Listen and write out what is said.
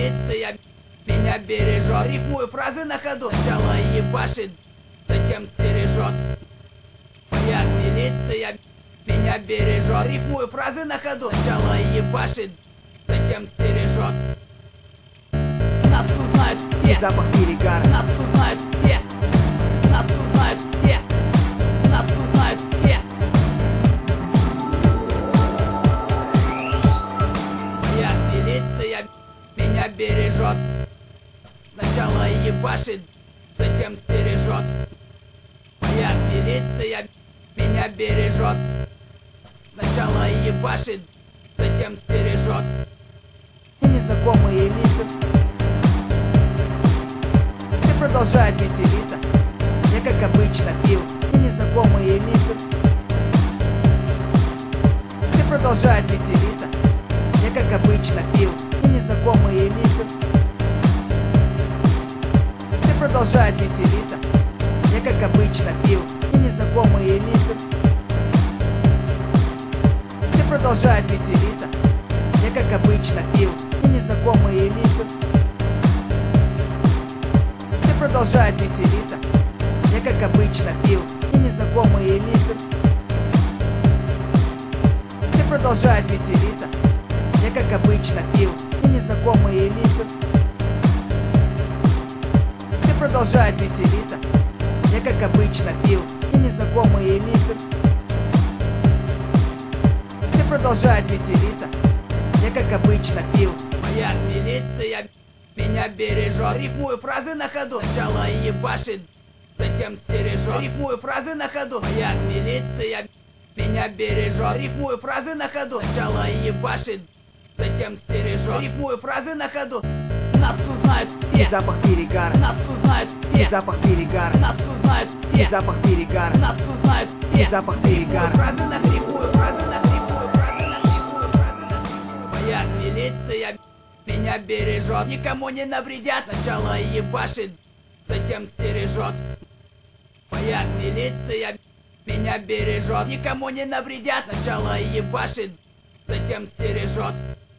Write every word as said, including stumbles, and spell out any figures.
милиция меня бережет. Рифмую фразы на ходу, сначала ебашит, затем стережет. Моя милиция меня бережет. Рифмую фразы на ходу, сначала ебашит, затем стережет. Нас узнают все. Запах перегара. Нас узнают все. Нас узнают все. Нас узнают все. Моя милиция меня бережет. Сначала ебашит, затем стережет. Моя милиция меня бережет. Сначала ебашит, затем стережет. И незнакомые лица. Все продолжают веселиться. Я, как обычно, пил. И незнакомые лица. Все продолжают веселиться. Я, как обычно, пил. И незнакомые лица. Все продолжают веселиться. Я, как обычно, пил. И незнакомые лица. Все продолжают веселиться. Я, как обычно, пил. И незнакомые лица. Все продолжают веселиться. Я, как обычно, пил. И незнакомые лица. Все продолжают веселиться. Я, как обычно, пил. И незнакомые лица. Все продолжают веселиться. Я, как обычно, пил. И незнакомые лица. Все продолжают веселиться. Я, как обычно, пил. Моя милиция меня бережет. Рифмую фразы на ходу, сначала ебашит, затем стережет. Рифмую фразы на ходу. Моя милиция меня бережет. Рифмую фразы на ходу, сначала ебашит, затем стережет. Рифмую фразы на ходу. Нас узнают все. Запах перегара. Нас узнают все. Запах перегара. Нас узнают все. Запах перегара. Нас узнают все. Запах перегара. Фразы на рифмую, фразы на рифмую, фразы на рифмую, фразы на рифмую. Моя милиция меня бережет. Никому не навредят. Сначала ебашит, затем стережет. Моя милиция меня бережет. Никому не навредят. Сначала ебашит, затем стережет.